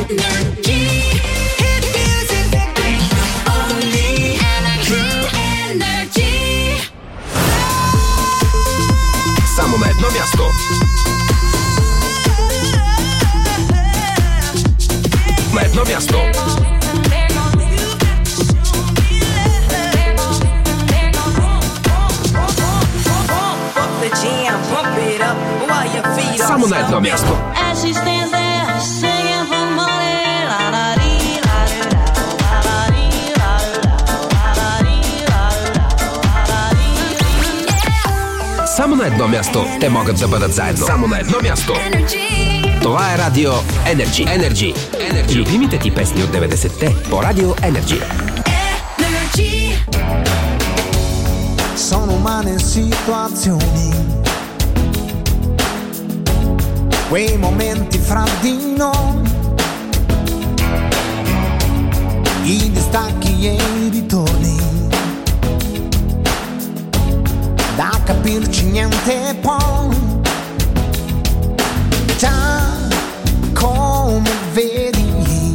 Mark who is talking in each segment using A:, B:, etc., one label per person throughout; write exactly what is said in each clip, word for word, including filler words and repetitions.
A: Jedno miasto. Ma jedno miasto. Samo na jedno miasto. Само на едно място те могат да бъдат заедно. Само на едно място. Това е Радио Energy. Energy. Energy. Любимите ти песни от деветдесетте по Радио Energy. Energy.
B: Sono umane situazioni, quei momenti fra di noi, i distacchi e i ritorni, da capirci niente poi. Già come vedi,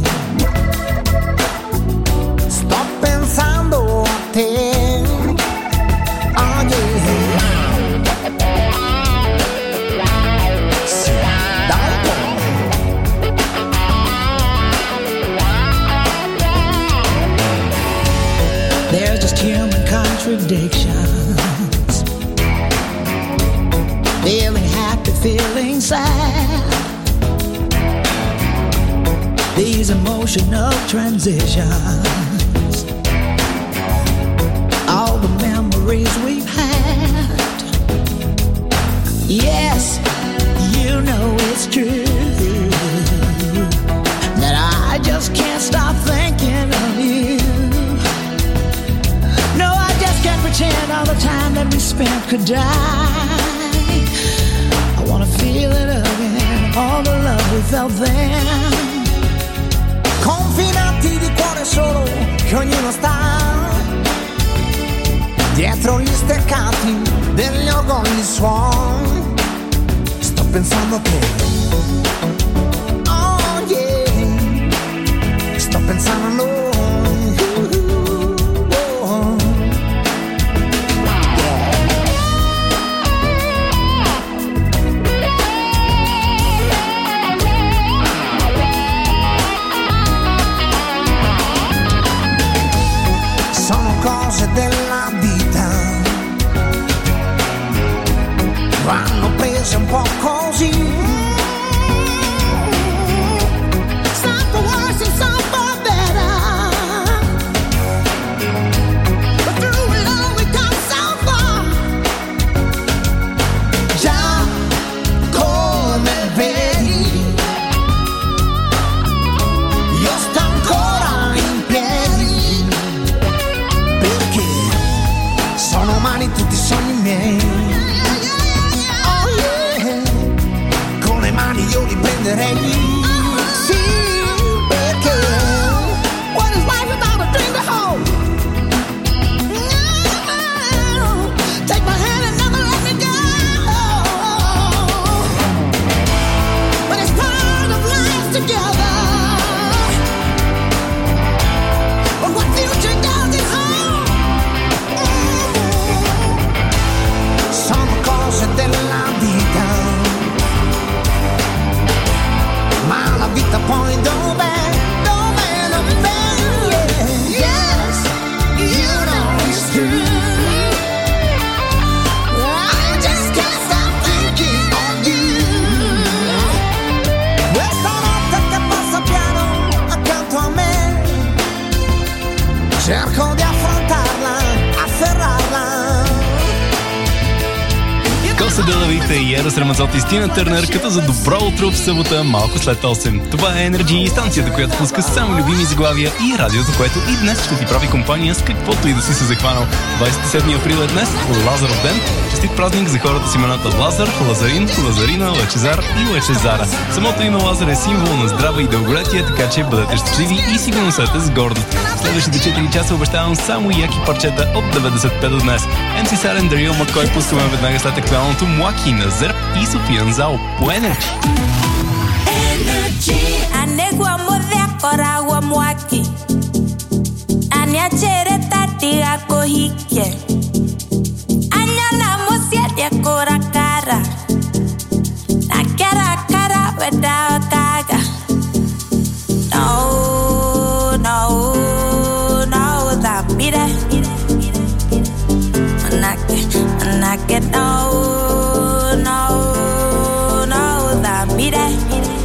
B: sto pensando a te. Oh yeah. Sì, dai. There's just human contradictions, feeling happy, feeling sad. These emotional transitions, all the memories we've had. Yes, you know it's true that I just can't stop thinking of you. No, I just can't pretend all the time that we spent could die. I wanna feel it again, all the love we felt then. Confinati di cuore solo, che ognuno sta dietro gli steccati degli orgogli suoi. Sto pensando a te. Oh yeah. Sto pensando a noi. Cose della vita vanno prese un po' così. Some for worse and some for better, but through it all we come so far. Già come vedi, io sto ancora in piedi. Sono umani tutti i sogni miei. Oh yeah. Con le mani io li prenderei. Sì, perché what is life without a dream to hold? No. Take my hand and never let me go. But it's part of life together. But what future does it hold? Sono cose della vita, ma la vita poi dov'è? Dov'è? Dov'è? Yeah. Yes, you know it's true. I just can't stop thinking of you. Questa notte che passa piano accanto a me, cerco di affrontarla, afferrarla.
C: Коса Делавите и Ерос Рамазот и Стина Търнър, като за добро утро в събота, малко след осем. Това е Energy, станцията, която пуска само любими заглавия и радиото, което и днес ще ти прави компания с каквото и да си се захванал. двадесет и седми април е днес, Лазаров ден. Честит празник за хората с имената Лазар, Лазарин, Лазарина, Лъчезар и Лъчезара. Самото име Лазар е символ на здраве и дълголетие, така че бъдете щастливи и си го носете с гордост. Следващите четири часа обещавам само яки парчета от деветдесет и пет до днес. Ем Си Сарен, Дарил Маккой пускаме веднага след актуалното Млаки на Зърб и София Нзал по Energy.
D: Energy. hike. Anyala musiet ya kora kara. Na kara kara without kaga. No, no, no, that mire. Manake, manake, no, no, no, that mire.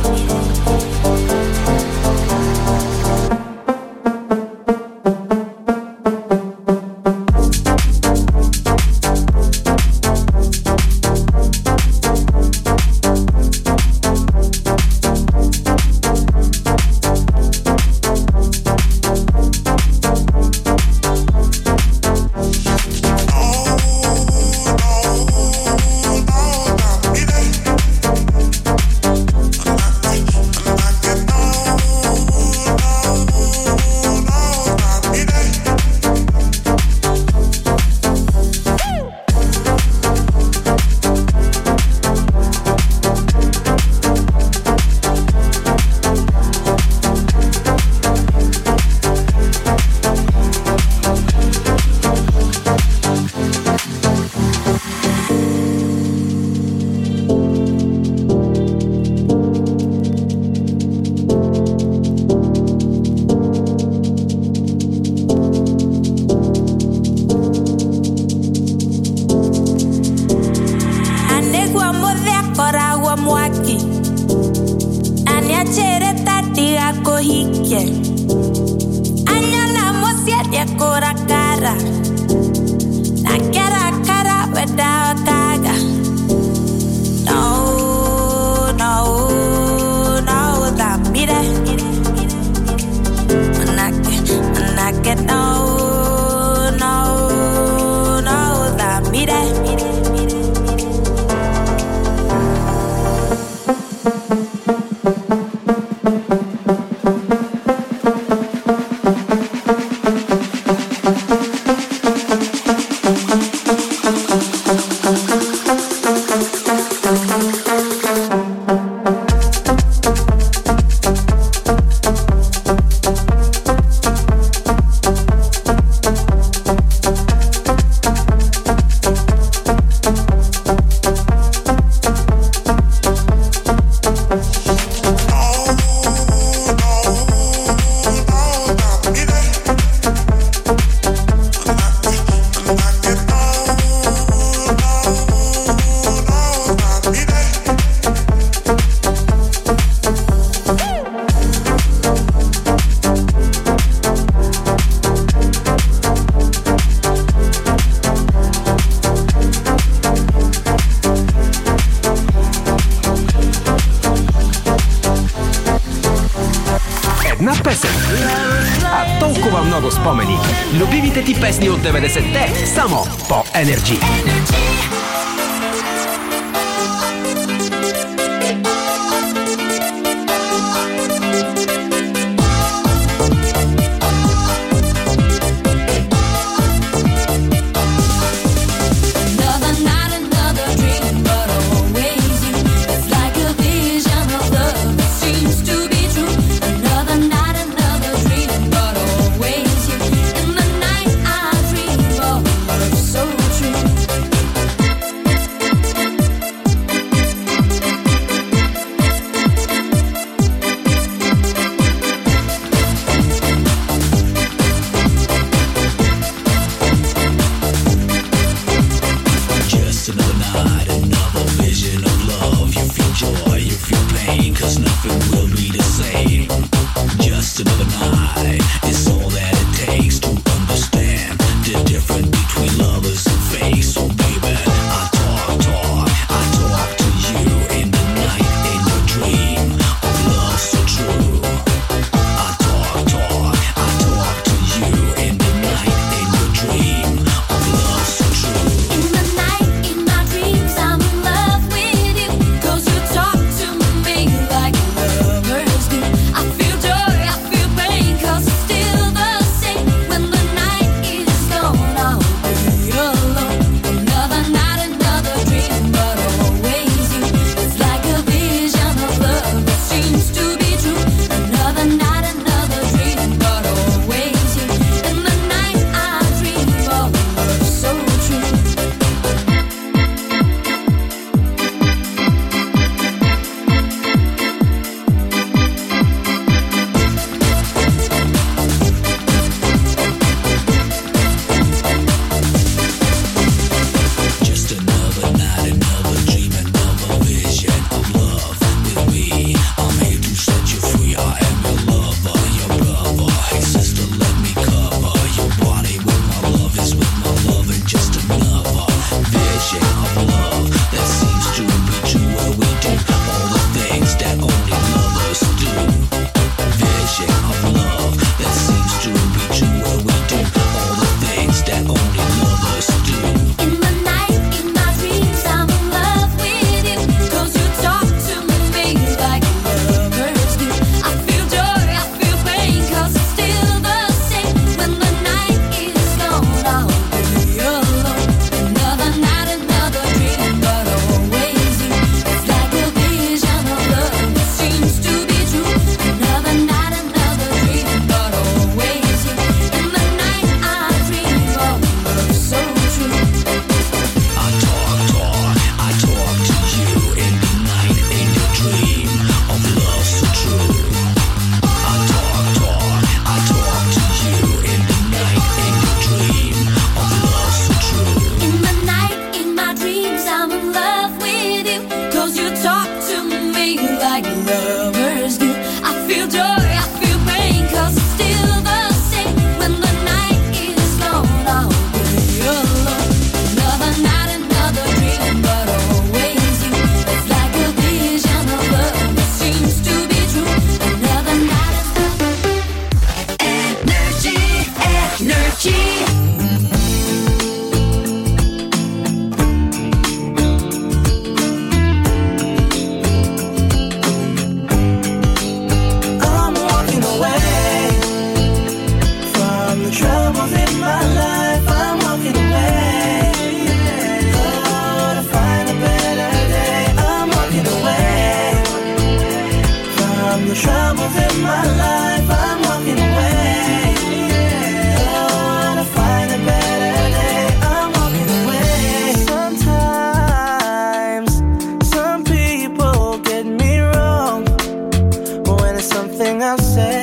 A: Любимите ти песни от деветдесетте само по Energy.
E: So true.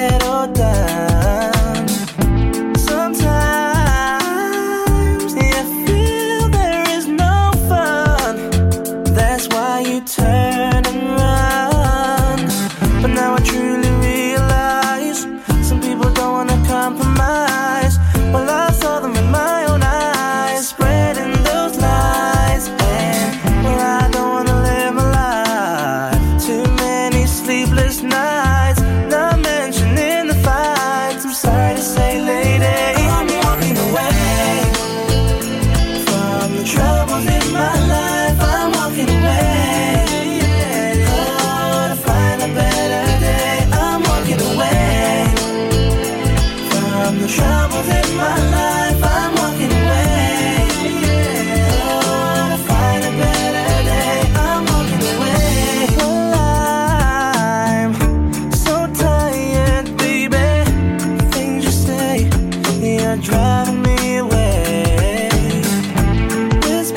E: settle down. Sometimes you feel there is no fun. That's why you turn and run. But now I truly realize some people don't wanna compromise. Well, I saw them in my own eyes, spreading those lies. And well, I don't wanna live my life. Too many sleepless nights, not mentioning the fights. I'm sorry to say, lady, I'm walking away from the troubles in my life. I'm walking away, oh, to find a better day. I'm walking away from the troubles in my life. I'm walking away, oh, to find a better day. I'm walking away. Well, I'm so tired, baby. Things you say, you're driving me away. It's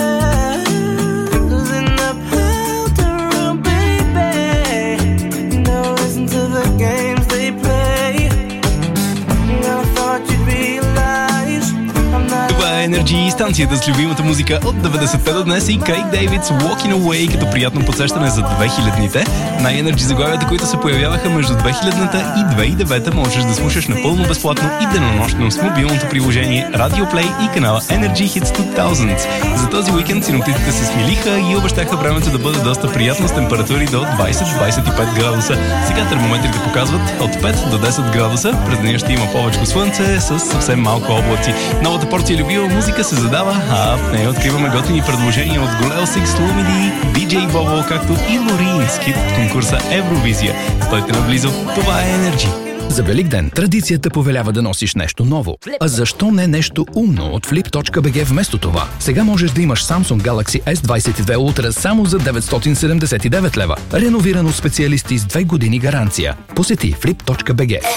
E: bells in the powder room, baby. No, listen to the games they play. I thought you'd realize I'm not.
C: Това е Energy, станцията с любимата музика от деветдесетте до днес и Кейк Дейвидс Walking Away като приятно подсещане за две хилядните. На Energy заглавията, които се появяваха между две хилядната и две хиляди и девета, можеш да слушаш напълно безплатно и денонощно с мобилното приложение Radio Play и канала Energy Hits две хиляди. За този уикенд синоптиците се смилиха и обещаха времето да бъде доста приятно с температури до двайсет до двайсет и пет градуса. Сега термометрите показват от пет до десет градуса. През деня ще има повече слънце с съвсем малко облаци. Новата порция любима музика се задава, а в нея откриваме готини предложения от Голел Сикс, Лумиди, ди джей Bobo, както и Лорин с хит от конкурса Евровизия. Стойте наблизо, това е Energy.
F: За Великден традицията повелява да носиш нещо ново. А защо не нещо умно от Flip точка би джи вместо това? Сега можеш да имаш Samsung Galaxy ес двайсет и две Ultra само за деветстотин седемдесет и девет лева. Реновиран от специалисти с две години гаранция. Посети Flip точка би джи.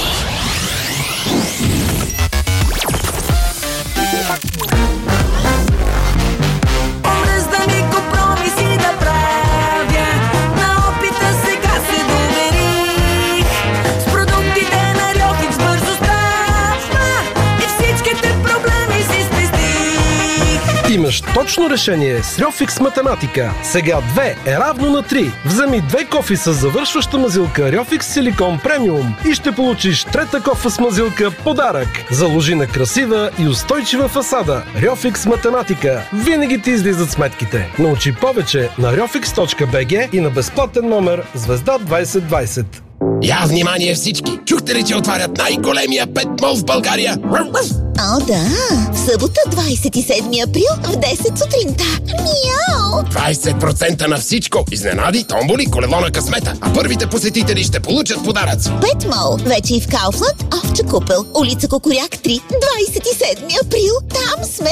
G: Имаш точно решение с Рьофикс математика. Сега две е равно на три. Вземи две кофи с завършваща мазилка Рьофикс Силикон Премиум и ще получиш трета кофа с мазилка подарък. Заложи на красива и устойчива фасада. Рьофикс математика. Винаги ти излизат сметките. Научи повече на рьофикс точка би джи и на безплатен номер звезда двайсет двайсет.
H: Я, внимание всички! Чухте ли, че отварят най-големия пет мол в България?
I: О, да! В събота, двайсет и седми април, в десет сутринта. Мяу!
H: двайсет процента на всичко! Изненади, томболи, колело на късмета. А първите посетители ще получат подаръци.
I: Пет мол. Вече и в Кауфланд, Овча купел, улица Кокоряк три, двайсет и седми април. Там сме!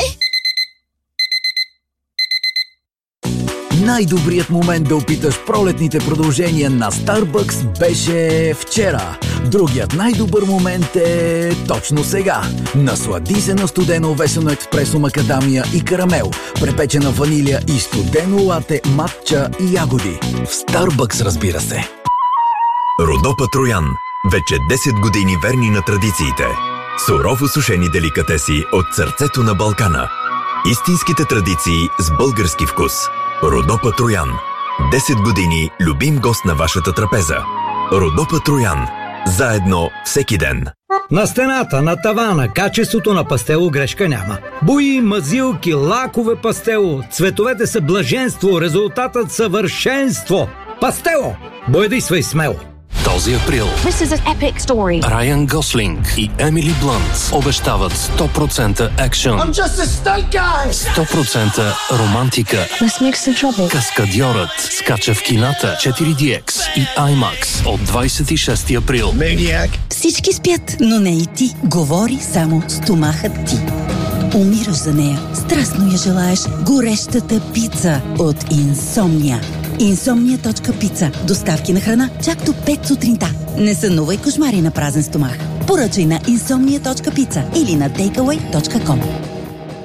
J: Най-добрият момент да опиташ пролетните продължения на Starbucks беше вчера. Другият най-добър момент е точно сега. Наслади се на студено овесено експресо макадамия и карамел, препечена ванилия и студено лате, матча и ягоди. В Starbucks, разбира се.
K: Родопа Троян. Вече десет години верни на традициите. Сурово сушени деликатеси от сърцето на Балкана. Истинските традиции с български вкус. Родопа Троян. десет години любим гост на вашата трапеза. Родопа Троян. Заедно всеки ден.
L: На стената, на тавана, качеството на пастело грешка няма. Бои, мазилки, лакове пастело. Цветовете са блаженство, резултатът съвършенство. Пастело! Бойдействай смело!
M: Този април
N: This is an epic story.
M: Райан Гослинг и Емили Блънт обещават сто процента екшън,
B: I'm just a stunt guy.
M: сто процента романтика.
N: Let's make some trouble.
M: Каскадьорът скача в кината четири ди екс и IMAX от двайсет и шести април.
B: Maniac.
O: Всички спят, но не и ти. Говори само стомахът ти. Умираш за нея. Страстно я желаеш горещата пица от Инсомния. Инсомния точка пица. Доставки на храна чак до пет сутринта. Не сънувай кошмари на празен стомах. Поръчай на инсомния точка пица или на тейкауей точка ком.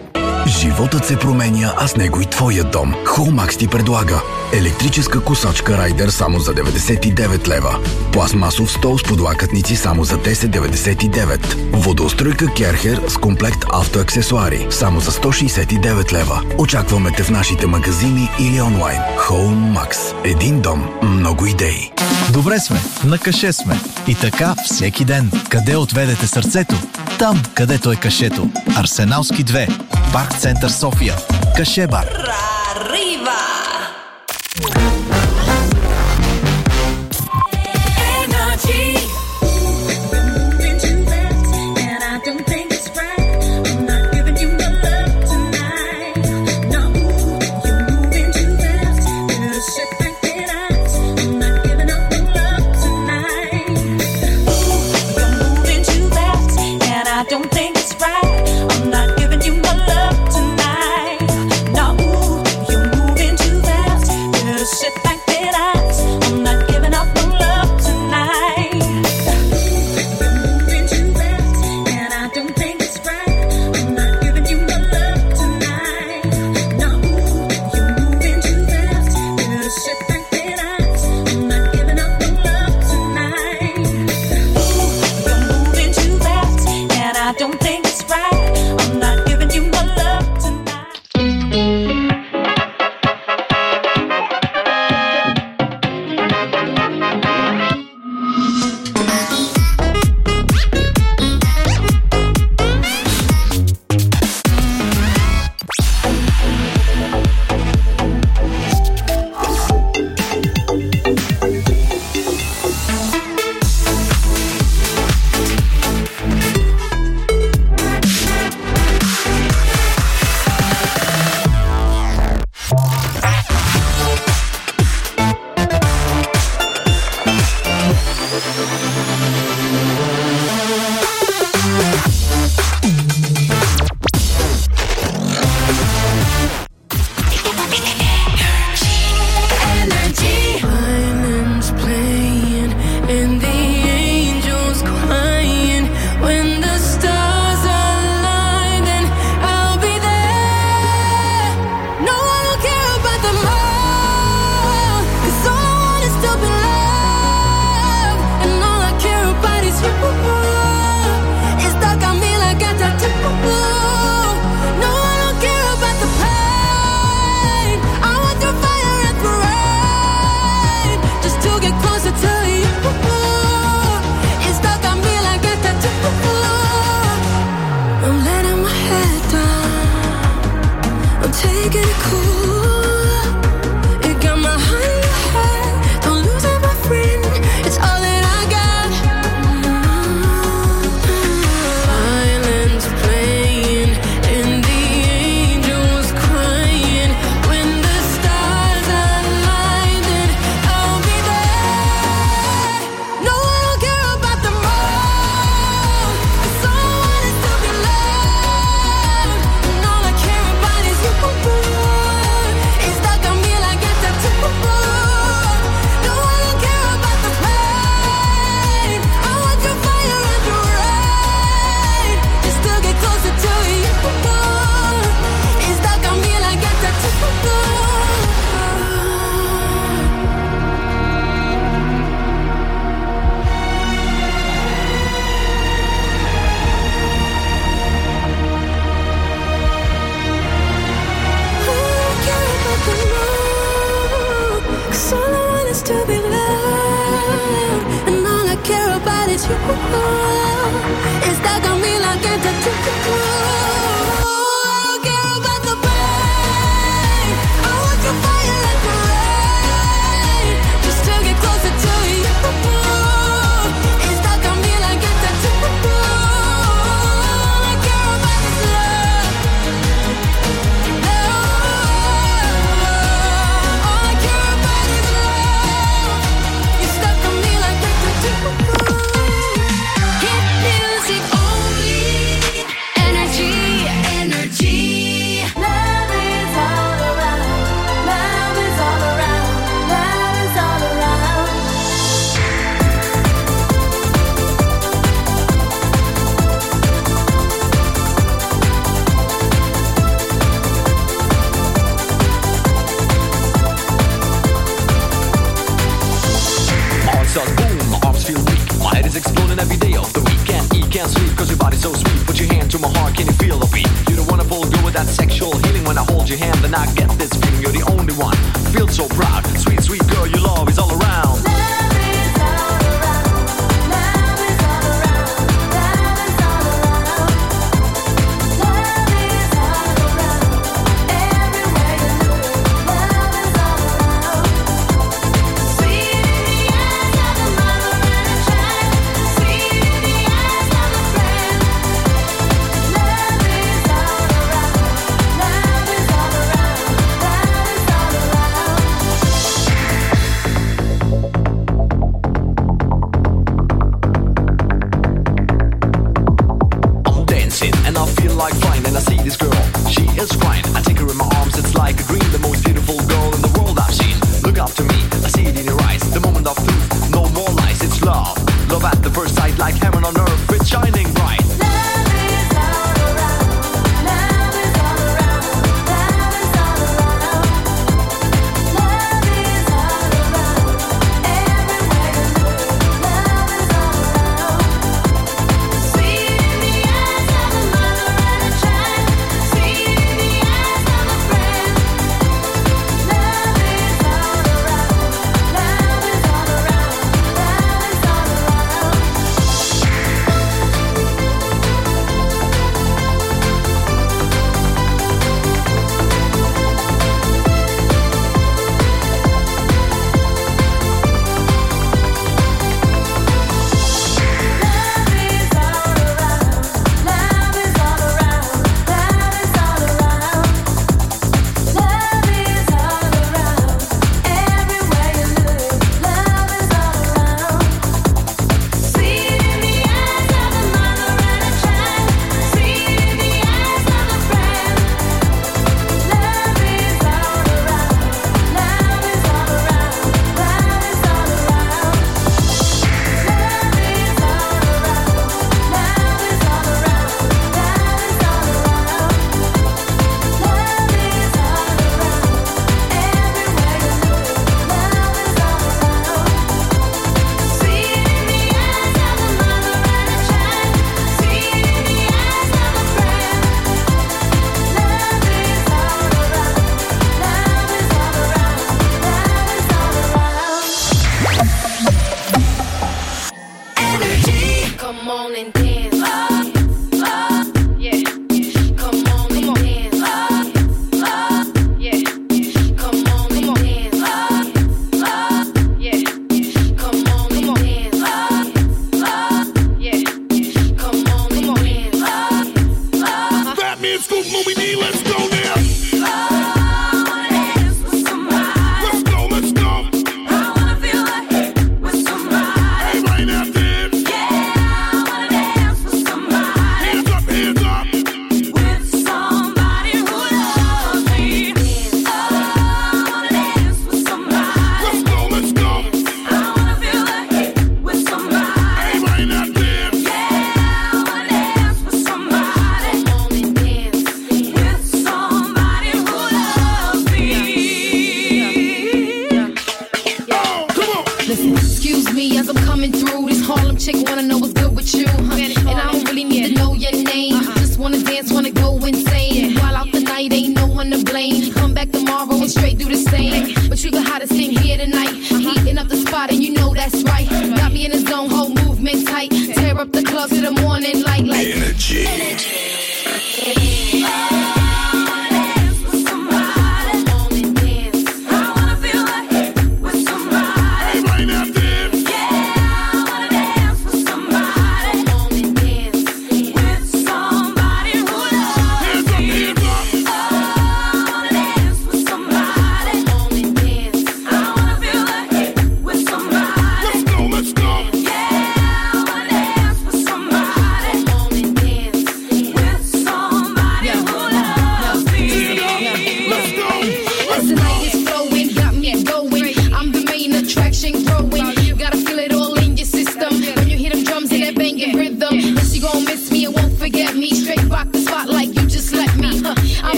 J: Животът се променя, а с него и твоят дом. Холмакс ти предлага електрическа косачка Райдер само за деветдесет и девет лева. Пластмасов стол с подлакътници само за десет деветдесет и девет. Водоустройка Керхер с комплект автоаксесуари само за сто шейсет и девет лева. Очакваме те в нашите магазини или онлайн. Холмакс. Един дом. Много идеи.
P: Добре сме, на каше сме. И така всеки ден. Къде отведете сърцето? Там, където е кашето. Арсеналски две. Парк център София. Каше бар.
D: Arriva!
Q: can't sleep cause your body's so sweet. Put your hand to my heart, can you feel the beat? You don't wanna pull go with that sexual healing. When I hold your hand then I get this feeling. You're the only one, feel so proud. Sweet, sweet girl, your love is all around.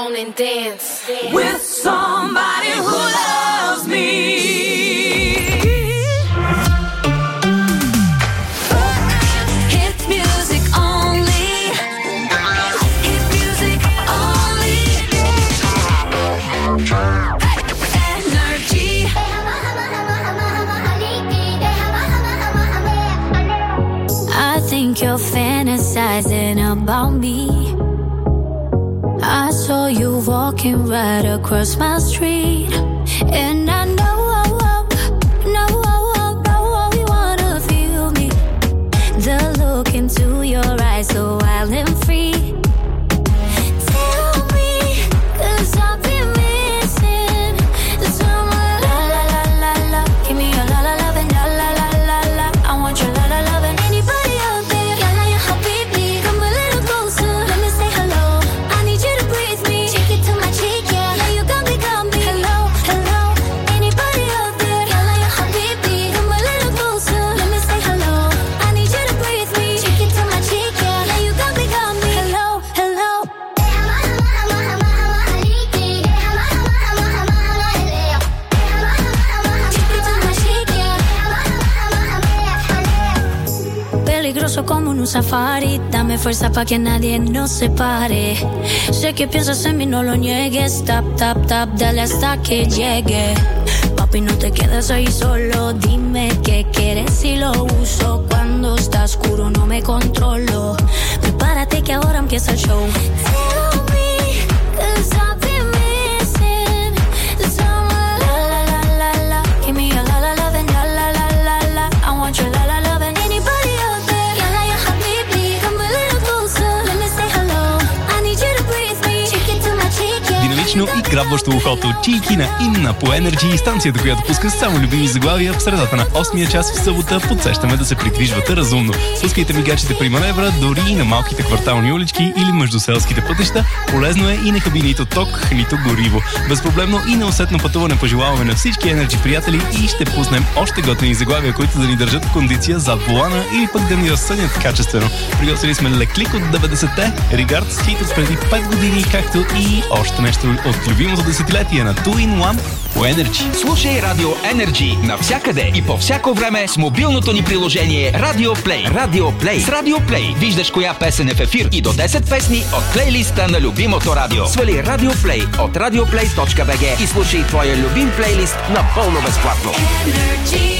R: on and dance
E: with somebody who loves me. Hit music only. Hit music only. Energy. I think you're fantasizing about me. I saw you walking right across my street, and I know, know, know you wanna feel me. The look into your eyes, so wild and free. Tell me, 'cause I've been missing someone. La la la la la, give me your la la love and la la la la la. I want your la la love and anybody out there. La la ya habibi, come a little closer, let me say hello. I need you to breathe me, take it to my cheek, yeah. Now you got me, got me. Hello, hello, anybody out there? La la ya habibi, come a little closer, let me say hello. I need you to breathe me, take it to my cheek, yeah. Now you got me, got me. Hello, hello. Peligroso como en un safari, dame fuerza pa' que nadie nos separe. Sé que piensas en mí, no lo niegues. Tap, tap, tap, dale hasta que llegue. Papi, no te quedes ahí solo, dime qué quieres si lo uso. Cuando está oscuro no me controlo. Prepárate que ahora empieza el show. Tell me, 'cause I've been missing someone. La la la la la, give me your la la love and la la la la la. I want your la la love and anybody out there. Ya la ya habibi, come a little closer, let me say hello. I need you to breathe me, take it to my cheek, yeah.
C: Динамично и грабващо ухото Чики на Инна по Energy, станцията, която пуска само любими заглавия. В средата на осмия час в събота подсещаме да се придвижвате разумно. Пускайте мигачите при маневра, дори и на малките квартални улички или между селските пътища. Полезно е и не хаби нито ток, нито гориво. Безпроблемно и неусетно пътуване пожелаваме на всички Energy приятели и ще пуснем още готини заглавия, които да ни държат в кондиция зад волана или пък да ни разсъдят качествено. Приготвили сме леклик от деветдесетте, Regards хит от преди пет години, както и още нещо от любимото десетилетие на two in one по Energy.
A: Слушай Радио Energy навсякъде и по всяко време с мобилното ни приложение Radio Play. Radio Play. С Radio Play виждаш коя песен е в ефир и до десет песни от плейлиста на любимото радио. Свали Radio Play от радиоплей точка би джи и слушай твоя любим плейлист напълно безплатно.
E: Energy.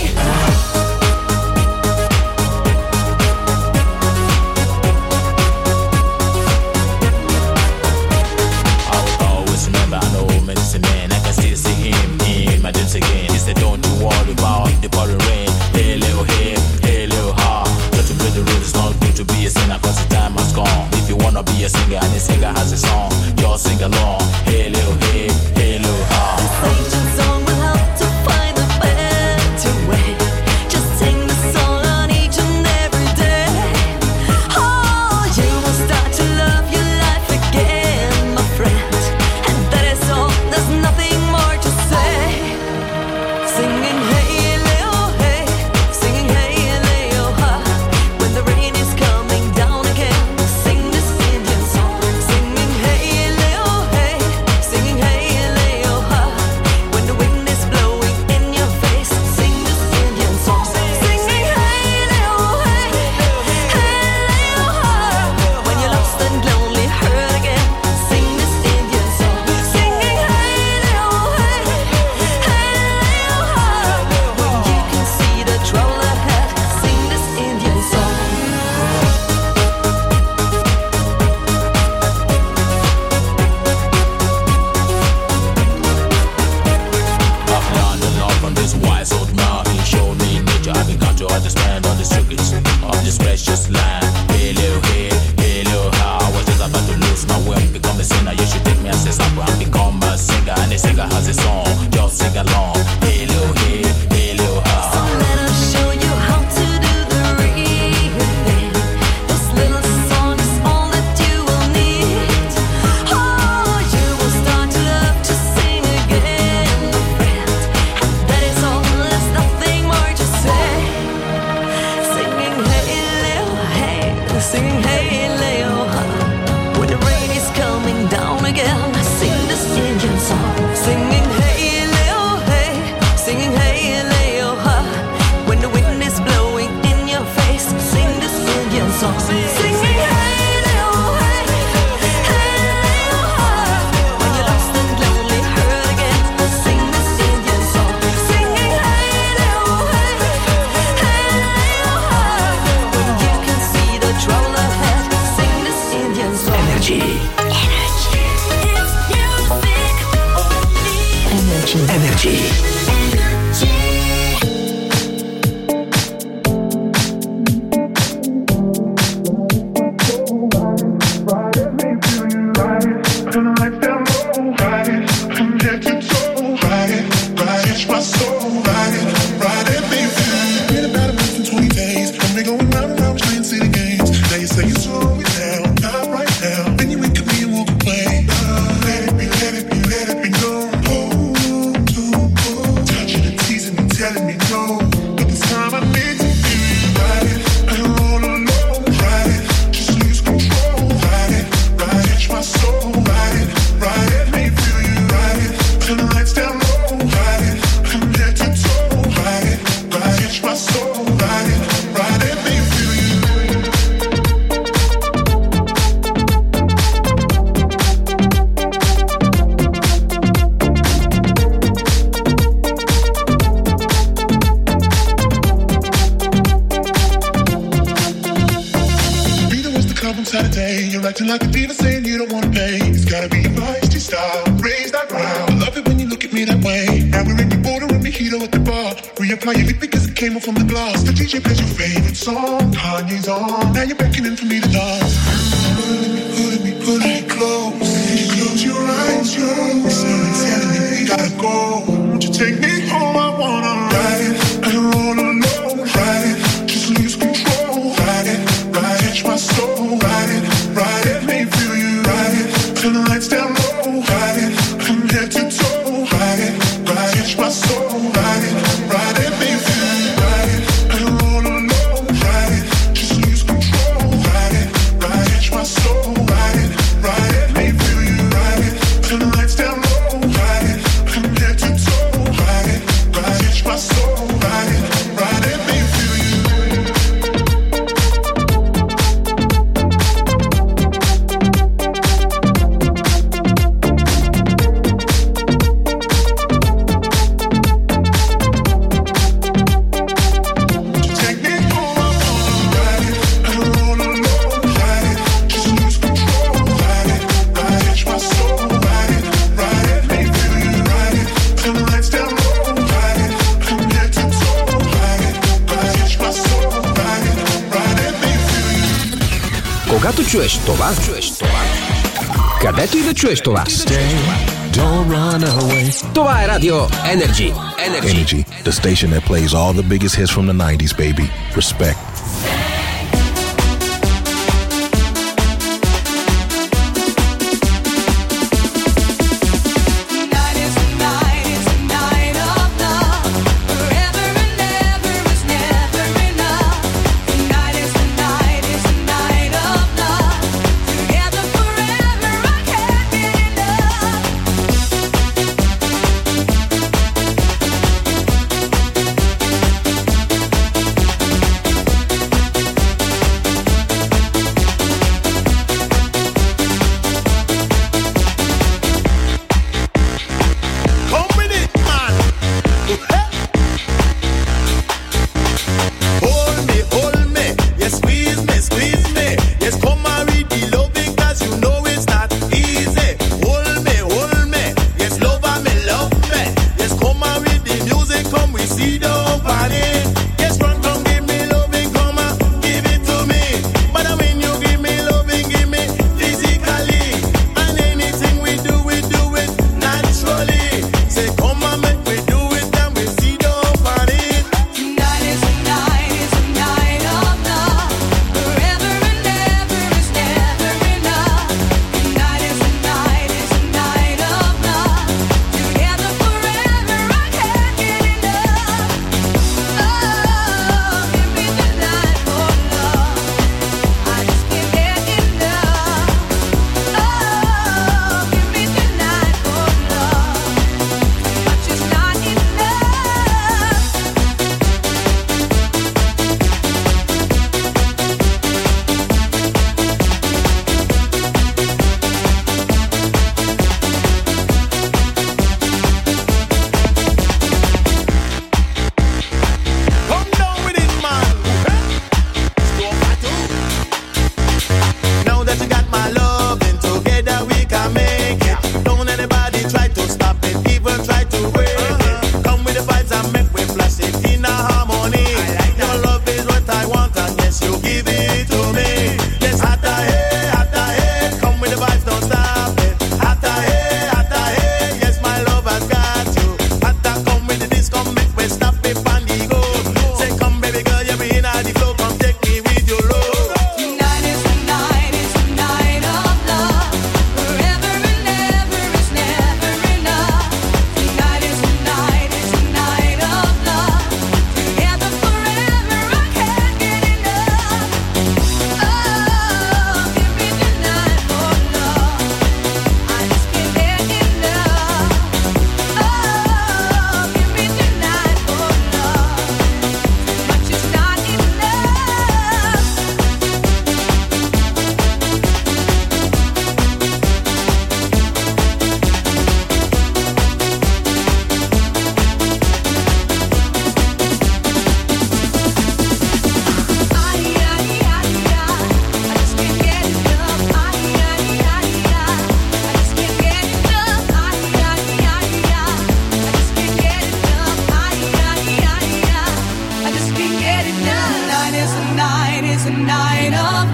S: Again, he said, don't you worry about the pouring rain. Hey, little hey, hey, little ha. Don't you play the road, it's not good to be a sinner, cause the time has gone. If you wanna be a singer and a singer has a song, you'll sing along. Hey, little hey, hey, little ha.
E: This ancient song will help to find a better way. Just sing the song on each and every day. Oh, you will start to love your life again, my friend. And that is all, there's nothing more to say. Singing hey, leo, hey, singing hey, leo, ha. When the rain is coming down again, sing this Indian song. Singing hey, leo, hey, singing hey, leo, ha. When the wind is blowing in your face, sing this Indian song. Singing hey, leo, hey, hey, leo, ha. When you're lost and lonely, hurt again, sing this Indian song. Singing hey, leo, hey, hey, leo, ha. When you can see the trouble ahead, sing this Indian song.
S: I've learned a lot from this wise old man. He showed me nature. I've begun to understand all the secrets of this precious land. Hey, little hey, hey, little ha. I was just about to lose my way and become a sinner. You should take me as a sample and become a singer. And a singer has a song, just sing along. Hey, little hey, hey, little ha.
E: Let us show you how to do the real thing. This little song is all that you will need. Oh, you will start to love to sing again, my friend. And that is all, there's nothing more to say. Singing hey, leo, hey, singing hey, leo, ha. When the rain is coming down again, sing song. Singing hey little hey, hey little heart. When you're lost and lonely, hurt again, sing this Indian song. Singing hey little hey, hey little heart. When you can see the trouble ahead, sing this Indian song.
A: Energy.
E: Energy.
A: Energy.
R: Acting like a diva saying you don't wanna pay. It's gotta be a feisty style. Raise that ground. I love it when you look at me that way. Now we're in the border with mojito at the bar. Reapply your lip because it came off from the glass. The D J plays your favorite song. Kanye's on. Now you're beckoning for me to dance. Pulling me, pulling me, pulling me close. You close your eyes, you're someone telling me we gotta go. Won't you take me home? I wanna ride it. I don't wanna alone. Ride it. Just lose control. Ride it. Ride it. Catch my soul. Ride it. Ride it, make me feel you. Ride it, turn the lights down low. Ride it, from head to toe. Ride it, ride it, catch my soul. Ride it, ride it, make me feel you. Ride it, I don't wanna alone. Ride it, just lose control. Ride it, ride it, catch my soul. Ride it, ride it, make me feel you. Ride it, turn the lights down low. Ride it, from head to toe. Ride it, ride it, catch my soul. Ride it, ride it, make me feel you.
A: Когато чуеш това, чуеш това, където и да чуеш това, това е радио Energy. Energy.
T: Energy, the station that plays all the biggest hits from the nineties, baby. Respect.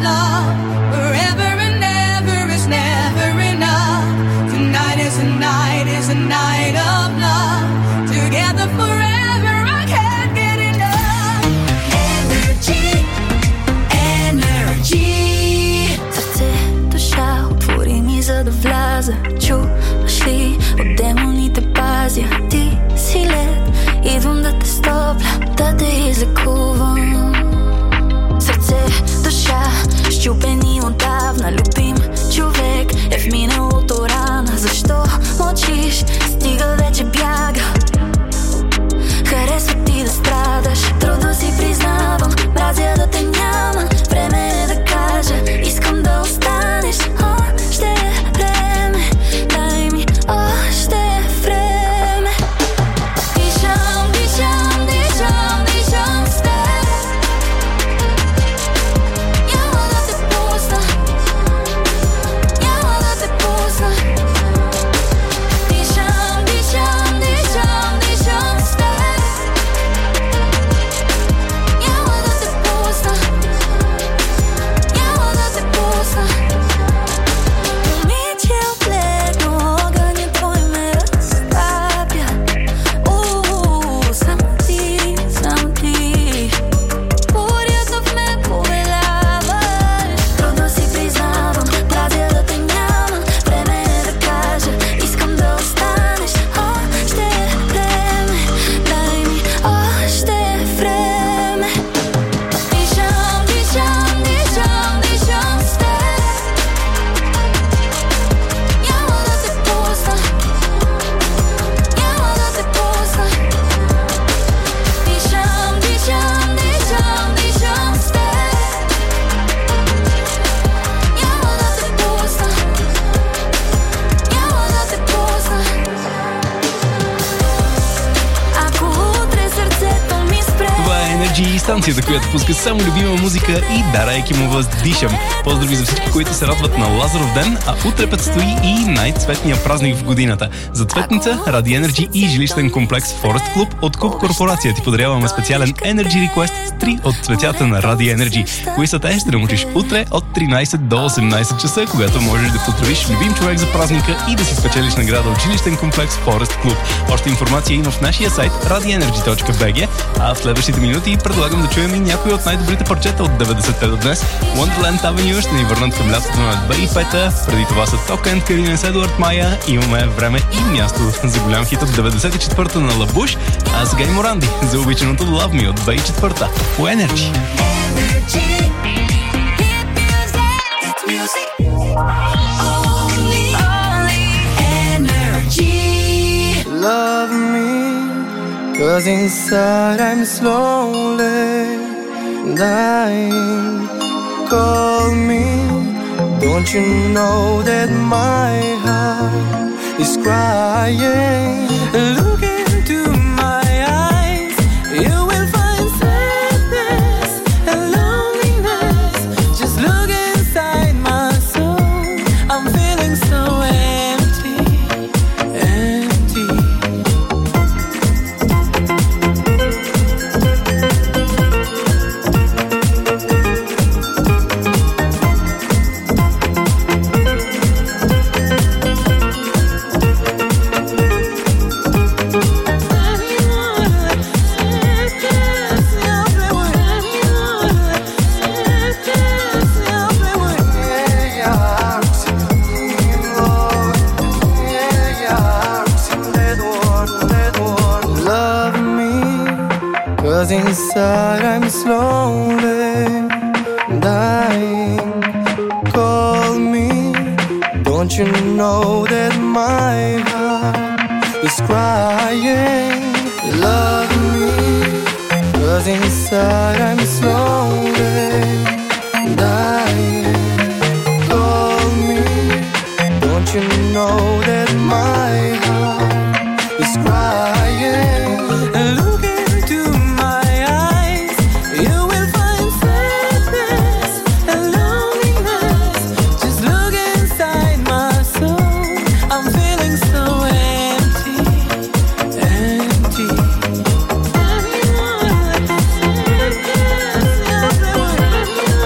U: love. Forever and ever is never enough. Tonight is a night, is a night of love. Together forever, I can't get enough. Energy, energy.
V: Сърце, душа, отвори ми за да вляза. Чуваш ли, от демоните пазя. Ти си лед, идвам да те стопля, да те излекувам. Сърце, душа, щупени отдавна. Любим човек е в миналото рана. Защо мълчиш, стига вече бяга. Харесва ти да страдаш, трудно си признавам. Мразя да те няма, време е да кажа. Искам да останеш, още е време. Дай ми още време. Дишам, дишам, дишам, дишам с теб. Няма да те пусна, няма да те пусна. Дишам, дишам, дишам, дишам с теб. Няма да те пусна, няма да те пусна. Момиче облегно, огъня твой ме разтапя. Уу, само ти, само ти. Бурята в мен повеляваш. Трудно си признавам, мразя да те няма. Време е да кажа, искам да останеш. Още е време, дай ми още е време. Дишам, дишам, дишам, дишам с теб. Няма да те пусна, няма да те пусна. Дишам, дишам, дишам, дишам с теб. Няма да те пусна, няма да те пусна. Ако утре сърцето ми спре.
C: Това е Energy, станцията, която пуска само любима музика и Дара Екимова с Дишам. Поздрави за всички, които се радват на Лазаров ден, а утре предстои и най-цветния празник в годината. За цветница, ради Energy и жилищен комплекс Forest Club от Куп Корпорация ти подаряваме специален Energy Request с три от цветята на ради Energy. Кои са те, ще научиш утре от тринайсет до осемнайсет часа, когато можеш да поздравиш любим човек за празника и да си спечелиш награда от жилищен комплекс Forest Club. Още информация има в нашия сайт ради енерджи точка би джи, а в следващите минути предлагам да чуем и някои от най-добрите парчета от деветдесетте до днес. Wonderland Avenue ще ни върнат към лятото на две хиляди и пета. Преди това са Токенд, Карина с Едуард Майя. Имаме време и място за голям хит от деветдесет и четвърта на Лабуш, а сега и Моранди за обичаното Love Me от две хиляди и четвърта по Energy.
E: Love me, 'cause inside I'm slowly dying. Call me, don't you know that my heart is crying? Look into my eyes, you will find sadness and loneliness. Just look inside my soul, I'm feeling so empty, empty. Love me, 'cause inside I'm slowly dying. Call me, don't you know that my heart is crying? Love me, 'cause inside I'm slowly dying. Call me, don't you know that my heart is crying? Look into my eyes, you will find sadness and loneliness. Just look inside my soul, I'm feeling so empty, empty. Anyone, sadness everywhere.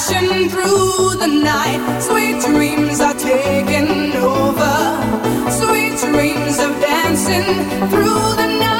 U: passion through the night. Sweet dreams are taking over. Sweet dreams of dancing through the night.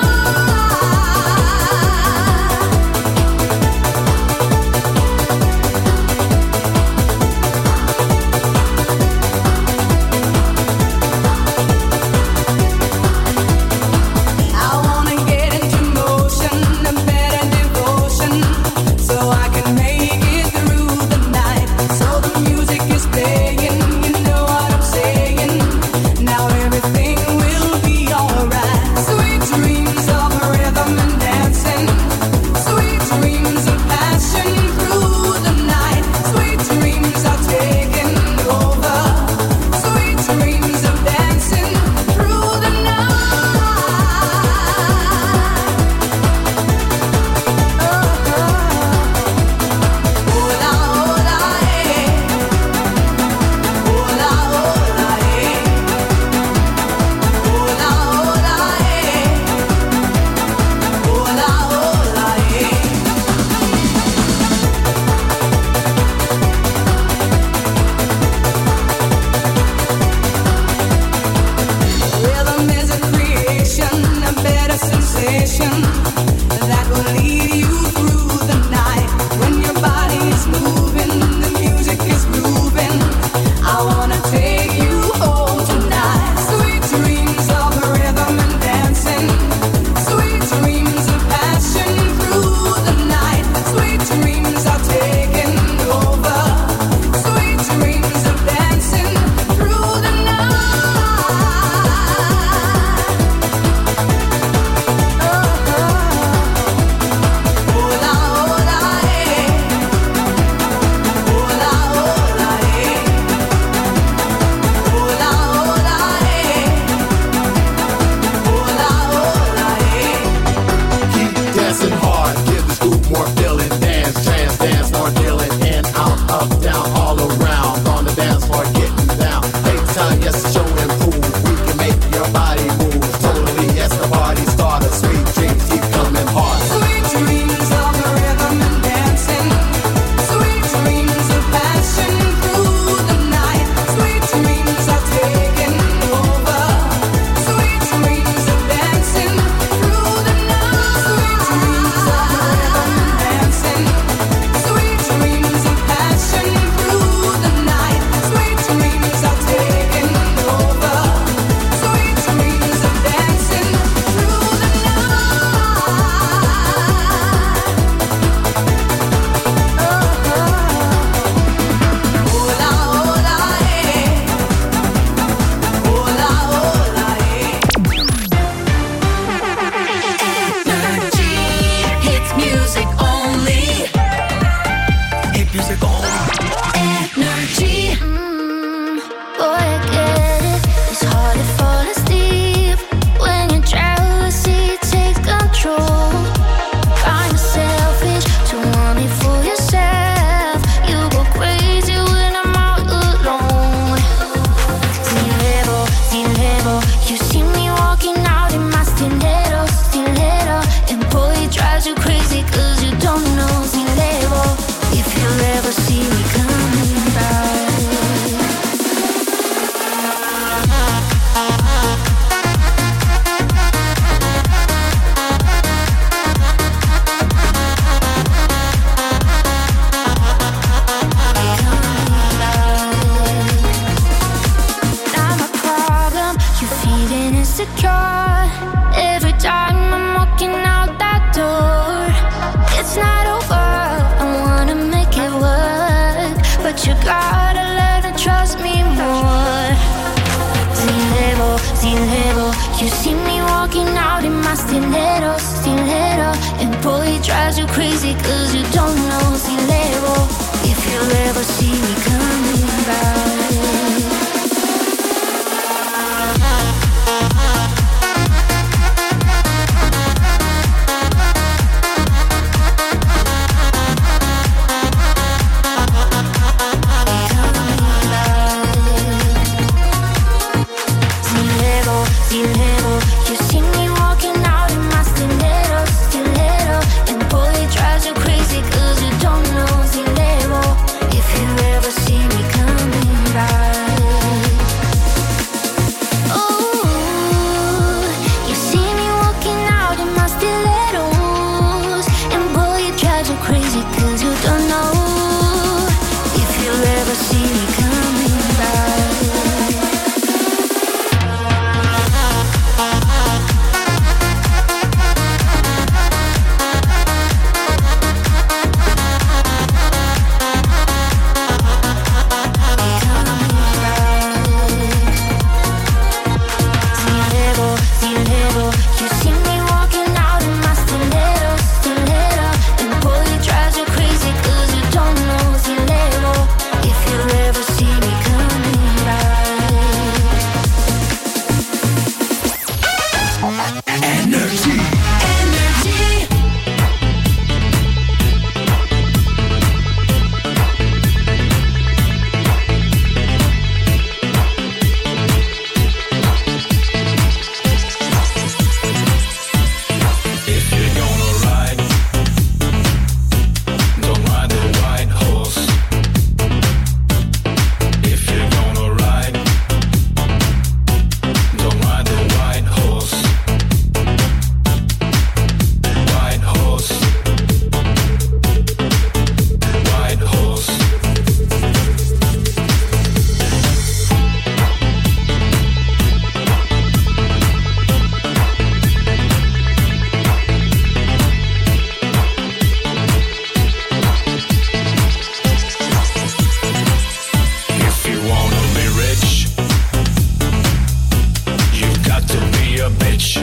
S: bitch.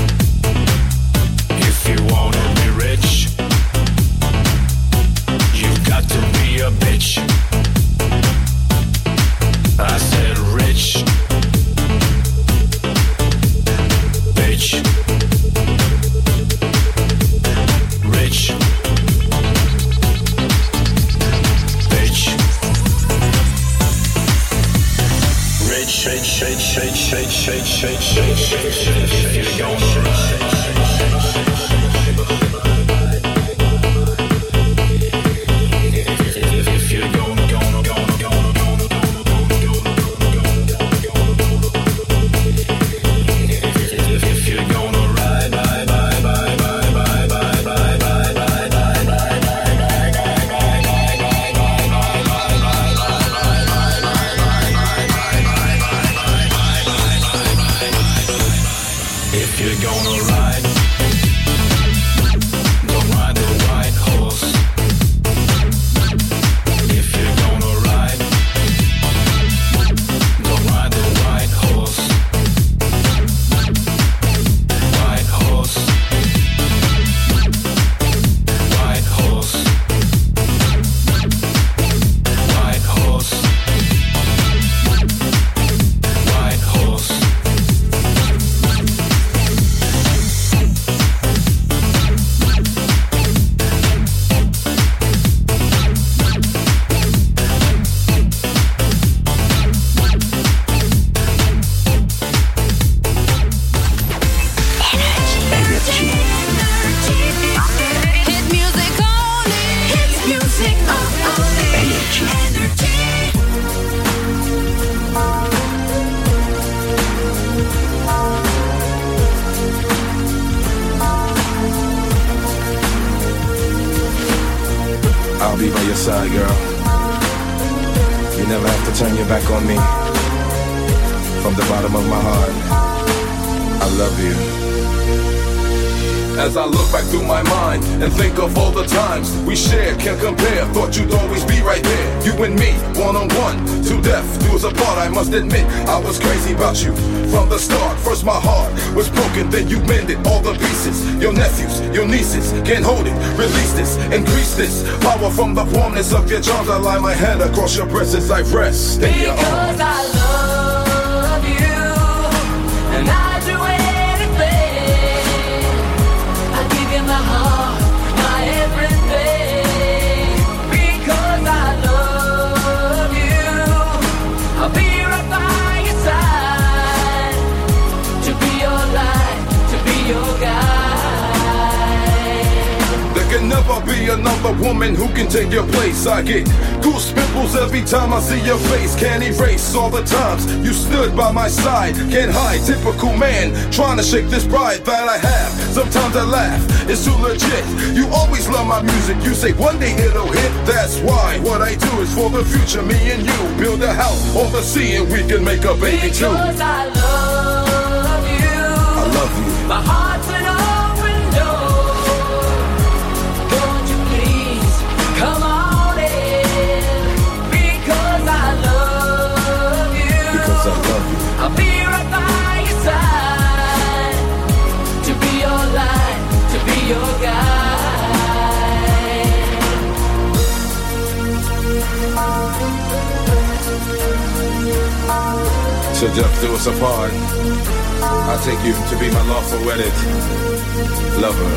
S: If you wanna be rich, you've got to be a bitch. I said rich, bitch, rich, bitch, rich, rich, rich, rich, rich, rich, rich, rich, rich, if you're gonna ride. If you're gonna, gonna, gonna, gonna, gonna, if you're gonna ride, ride, ride, ride, ride, ride, ride, ride, ride, ride, ride, if you're gonna ride, don't ride the white horse. If you're gonna ride, don't ride the white horse. White horse, white horse, white horse, white horse.
U: Hit music only. Hit music only. Energy.
F: I'll be by your side, girl. You never have to turn your back on me. From the bottom of my heart, I love you.
G: As I look back through my mind and think of all the times we shared, can't compare. Thought you'd always be right there. You and me, one on one, to death do us apart. I must admit, I was crazy about you from the start. First my heart was broken, then you mended all the pieces. Your nephews, your nieces, can't hold it. Release this, increase this power from the warmness of your charms. I lie my hand across your breast as I rest in your arms.
U: Because I love you, and I do anything. I give you my heart, my everything. Because I love you, I'll be right by your side. To be your light, to be your guide.
G: There can never be another woman who can take your place. I get goose pimples every time I see your face. Can't erase all the times you stood by my side. Can't hide, typical man trying to shake this pride that I have. Sometimes I laugh, it's too legit. You always love my music, you say one day it'll hit. That's why what I do is for the future. Me and you build a house on the sea and we can make a baby too.
U: Because I love you,
G: I love you.
U: my heart's an open door. Won't you please come on in? Because I love you.
G: Because I love you.
U: I'll be right by your side. To be your light, to be your guide.
G: Till death do us apart, I take you to be my lawful wedded lover.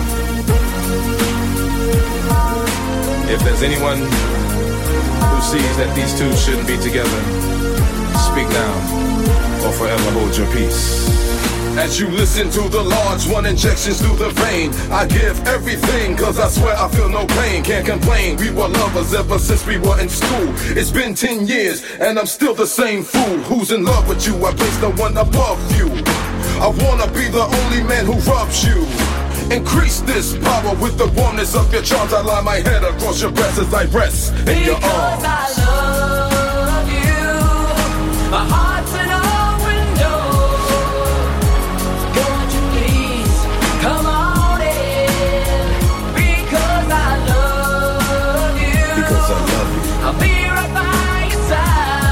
G: If there's anyone who sees that these two shouldn't be together, speak now or forever hold your peace. As you listen to the large one injections through the vein, I give everything cause I swear I feel no pain. Can't complain, we were lovers ever since we were in school. It's been ten years and I'm still the same fool who's in love with you. I place the one above you. I wanna be the only man who rubs you. Increase this power with the warmness of your charms. I lie my head across your breast as I rest in your arms.
U: Because I love you, my heart's an open door. Won't you please come on in? Because I love you.
G: Because I love you.
U: I'll be right by your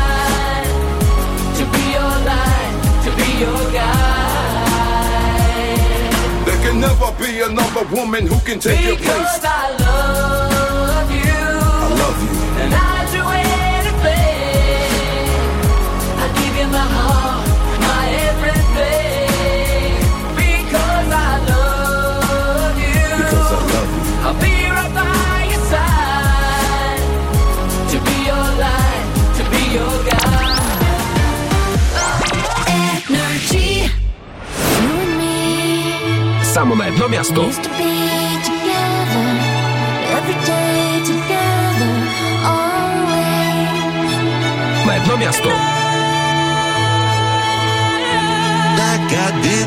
U: side. To be your light, to be your guide.
G: never be another woman who can take your place.
H: Because I love you.
G: I love you.
H: And I'd do anything. I'd give you my heart, my everything. Because I love you.
G: Because I love you.
H: I'll be right by your side. To be your light, to be your guide.
V: Energy. You and me.
A: Само на едно място.
V: Used to be together. Every day together. Always.
A: На едно място.
B: Like I did